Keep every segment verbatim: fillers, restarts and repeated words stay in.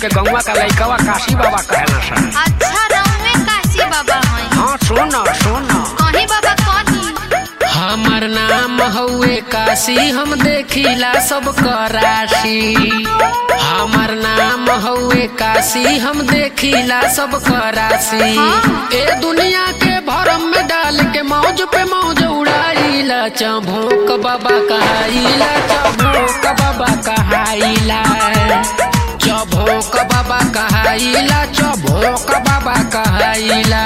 हमके गौवा का लइकवा काशी बाबा कहला सन। अच्छा रउवे काशी बाबा हैं। हाँ सुनो सुनो कहीं बाबा कहीं हमर नाम हउए काशी हम देखिला सब कराशी। हमर नाम हउए काशी हम देखिला सब कराशी। ए दुनिया के भरम में डाल के मौज पे मौज उड़ाइला चभोक बाबा कहाइला चभोक बाबा कहाइला चभोक बाबा कहाइला चभोक बाबा कहाइला।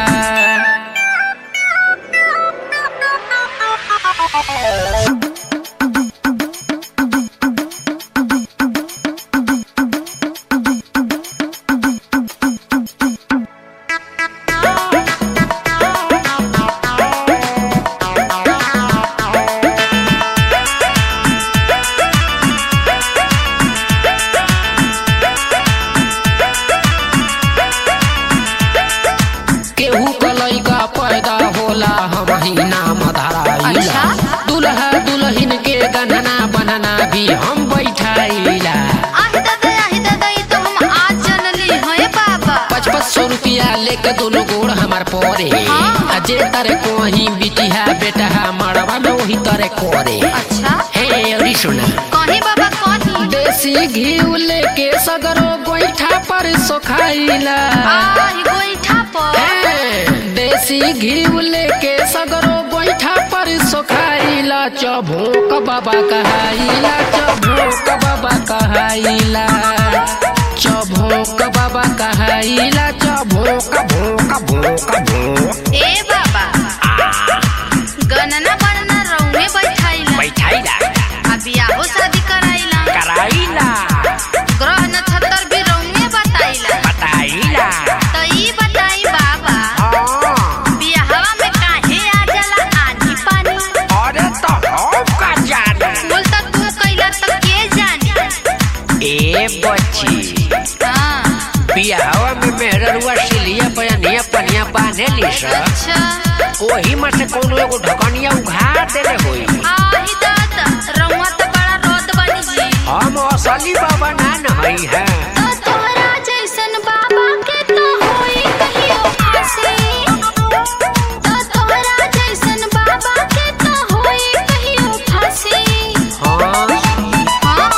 केहू कलैका पैदा होला हम ही नाम धराइला। दुल्हा दुल्हन के गहना बनना भी हम बैठाइला। आहि दादा आहि दादा ई तो हम आज जनली हैं बाबा। पच पच सौ रुपया लेके दोनों गोड़ हमार पोरे। हाँ। जे तारे कोही बिटिहा बेटा मड़वा में वही तारे कोरे। अच्छा हे अरी सुना कहीं बाबा कहीं देसी घी लेके सगरो गोईठा पर सोखाइला। आहि गोईठा पर देसी घी लेके सगरो गोईठा पर सोखाइला चभोक बाबा कहाइला चभोक बाबा कहाइला चभोक बाबा कहाइला चभोक भोक भोक भोक। ए बाबा गणना बनना रउवे बैठाइला बैठाइला आ बियाहो शादी कराइला कराइला ग्रह नक्षत्र भी रउवे बताइला बताइला। तो ई बताई बाबा हाँ बियाहवा में काहे आ जाला आनी पानी। अरे तो हम का जाने। बोल तो तू कइला तो के जानी। ए बच्ची हाँ बियाहवा में मेहररुआ सिलिया पयनिया पनिया बांधे ली स। अच्छा ओही में से कोनो एगो ढकनिया उघार देले होई। आहि दादा रउवा तो बड़ा रोत बनी जी। हम असली बाबा ना नहीं है। तो तोहरा जैसन बाबा के तो होई कहियो फांसी। तो तोहरा जैसन बाबा के तो होई कहियो फांसी। हाँ हाँ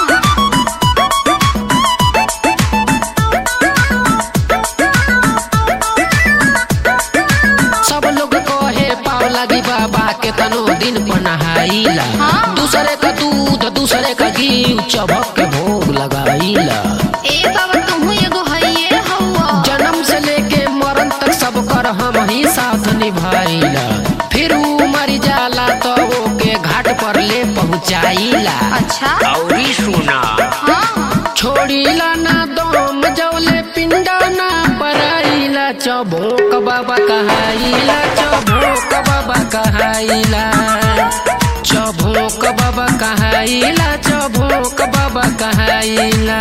सब लोग कहे पाव लगी बाबा के तनो दिन पनहाइला। हाँ। दूसरे का दूध दूसरे का घी चबक के भोग लगाइला। ए बाबा तुहू एगो हइये हौवा। जन्म से लेके मरण तक सब कर हम ही साथ निभाइला। फिर ऊ मर जाला तो ओके घाट पर ले पहुँचाइला। अच्छा औरी सुना हाँ छोड़ीला ना दम जौले पिंडा ना पराइला चभोक बाबा कहाइला चभोक बाबा कहाइला चभोक बाबा कहाइला चभोक बाबा कहाइला।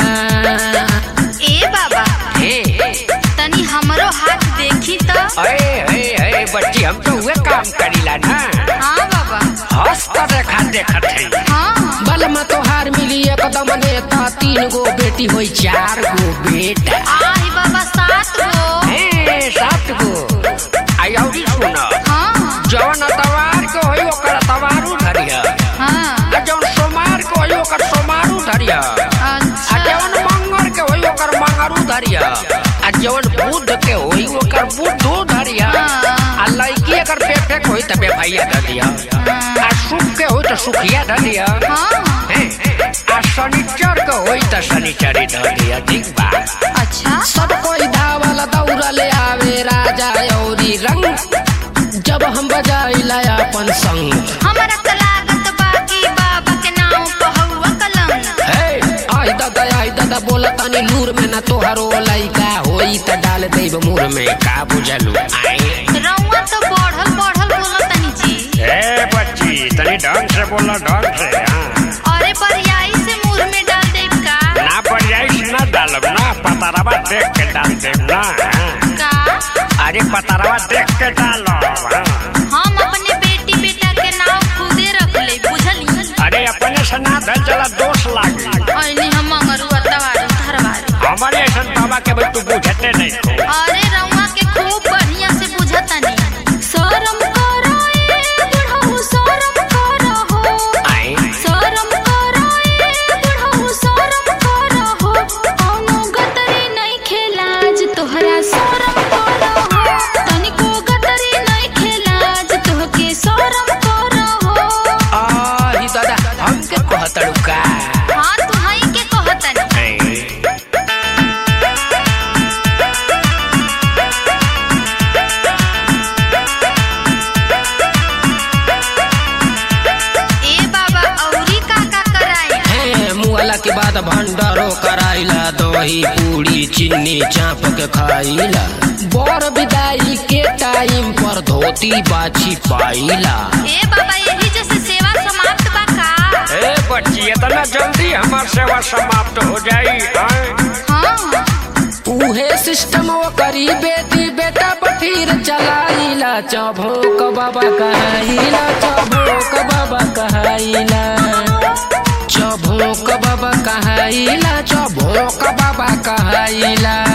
ए बाबा हे तनी हमरो हाथ देखी तो। अरे हे हे बच्ची हम तो हुए काम करीला ना। हाँ बाबा हंस तो देखा देखत है। हाँ बलमा तोहार मिली एकदम नेता तीन गो बेटी होई चार गो बेटा। आहि बाबा सात गो। हे सात गो आई औरी सुना हाँ जवन तवार को होई ओकर तवारू धरिया। हाँ आ जवन सोमार को होई ओकर सोमारू धरिया। आ अच्छा जवन मंगर के होई ओकर मंगरू धरिया। आ जवन बुध के होई ओकर बुधो धरिया। आ लड़की अगर पेटे के होई तबे भैया धरिया। आ सुख के होई तो सुखिया धरिया। हाँ हैं? आ शनिचर के होई तो शनिचरी धरिया। ठीक बा अच्छा सब कोई धावल दौड़ ले आवे राजा औरी रंग जब हम बजाइला अपन संग। हमारा तो लागत बाकी बाबा के नाम पहुआ कलंग। हे आई दादा आई दादा बोला तानी लूर में ना तोहरो लइका होई त डाल देब मुर में का बुझलू। आई रउआ तो बढ़ल बढ़ल बोला तनी जी। ए बच्ची तनी ढंग से बोला ढंग से। हाँ अरे बरियाई से मुंह में डाल देब का। ना बरियाई ना डालब ना पतारवा देख के डाल देब ना। का अरे पतारवा देख के डालो। हम अपने बेटी बेटा के नाम खुदे रख ले बुझली। अरे अपने से ना धल चला दोष लागी। ऐनी हम मंगरुआ तवारी धरवारी। हमारे ऐसा बाबा बाद भंडारो कराइला, दही पूरी चीनी चाप के खाइला। बर विदाई के टाइम पर धोती बाछी पाइला। ए बाबा यही जैसे सेवा समाप्त बा का? ए बच्ची इतना जल्दी हमार सेवा समाप्त हो जाई? हाँ उहे सिस्टम वो करी बेटी बेटा बठीर चलाइला। चौभोक बाबा कहाइला, चौभोक बाबा कहाइला, चौभोक बाबा कहाइला, चौभोक बाबा कहाइला।